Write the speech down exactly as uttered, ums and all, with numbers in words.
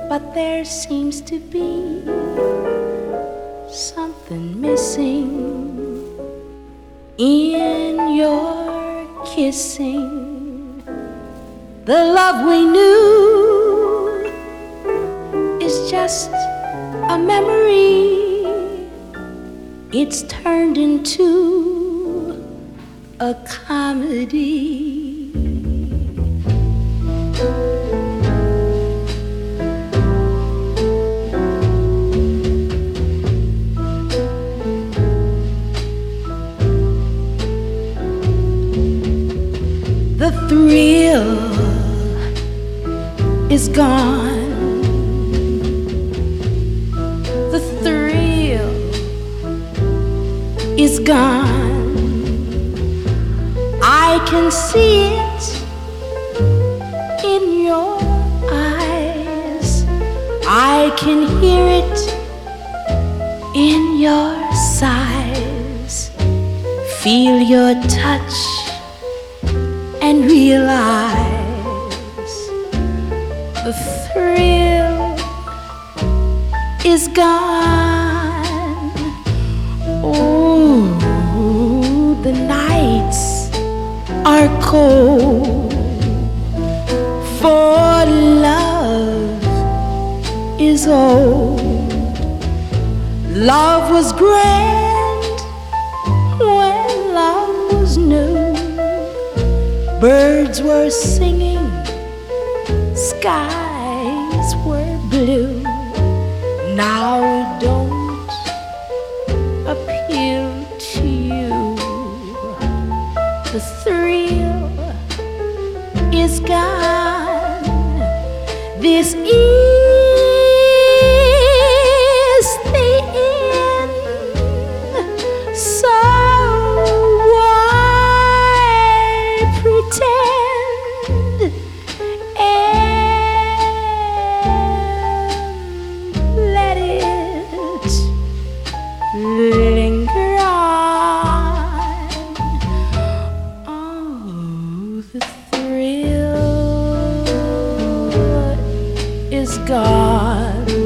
but there seems to be something missing in your kissing. The love we knew is just a memory. It's turned into a comedy. The thrill is gone. The thrill is gone. I can see it in your eyes. I can hear it in your sighs. Feel your touch and realize the thrill is gone. Oh, the nights are cold, for love is old. Love was grand when love was new. Birds were singing, skies were blue. Now it don't appeal to you. The thrill is gone. This is the end. So pretend and let it linger on. Oh, the thrill is gone.